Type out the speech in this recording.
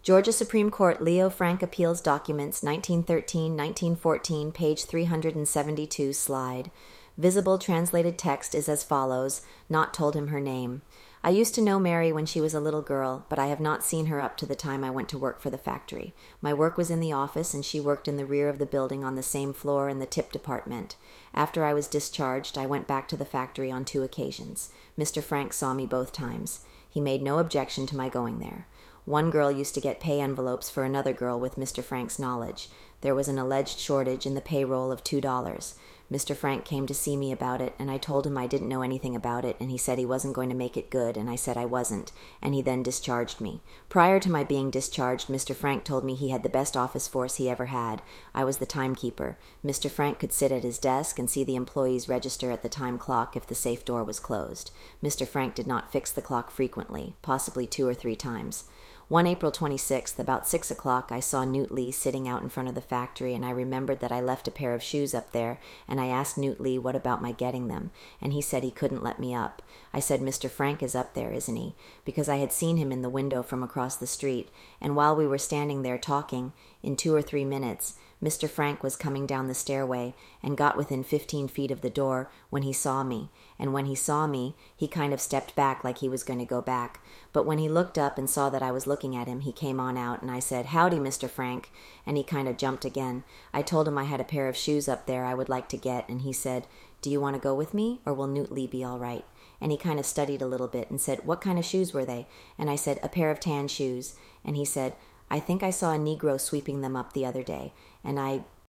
Georgia Supreme Court Leo Frank Appeals Documents 1913-1914, page 372, slide. Visible translated text is as follows. Not told him her name. I used to know Mary when she was a little girl, but I have not seen her up to the time I went to work for the factory. My work was in the office, and she worked in the rear of the building on the same floor in the tip department. After I was discharged, I went back to the factory on 2 occasions. Mr. Frank saw me both times. He made no objection to my going there. One girl used to get pay envelopes for another girl with Mr. Frank's knowledge. There was an alleged shortage in the payroll of $2. Mr. Frank came to see me about it, and I told him I didn't know anything about it, and he said he wasn't going to make it good, and I said I wasn't, and he then discharged me. Prior to my being discharged, Mr. Frank told me he had the best office force he ever had. I was the timekeeper. Mr. Frank could sit at his desk and see the employees register at the time clock if the safe door was closed. Mr. Frank did not fix the clock frequently, possibly 2 or 3 times. One April 26th, about 6 o'clock, I saw Newt Lee sitting out in front of the factory, and I remembered that I left a pair of shoes up there, and I asked Newt Lee what about my getting them, and he said he couldn't let me up. I said, Mr. Frank is up there, isn't he? Because I had seen him in the window from across the street, and while we were standing there talking, in 2 or 3 minutes, Mr. Frank was coming down the stairway and got within 15 feet of the door when he saw me, and when he saw me, he kind of stepped back like he was going to go back. But when he looked up and saw that I was looking at him, he came on out, and I said, Howdy, Mr. Frank, and he kind of jumped again. I told him I had a pair of shoes up there I would like to get, and he said, Do you want to go with me, or will Newt Lee be all right? And he kind of studied a little bit and said, What kind of shoes were they? And I said, A pair of tan shoes. And he said, I think I saw a Negro sweeping them up the other day. And I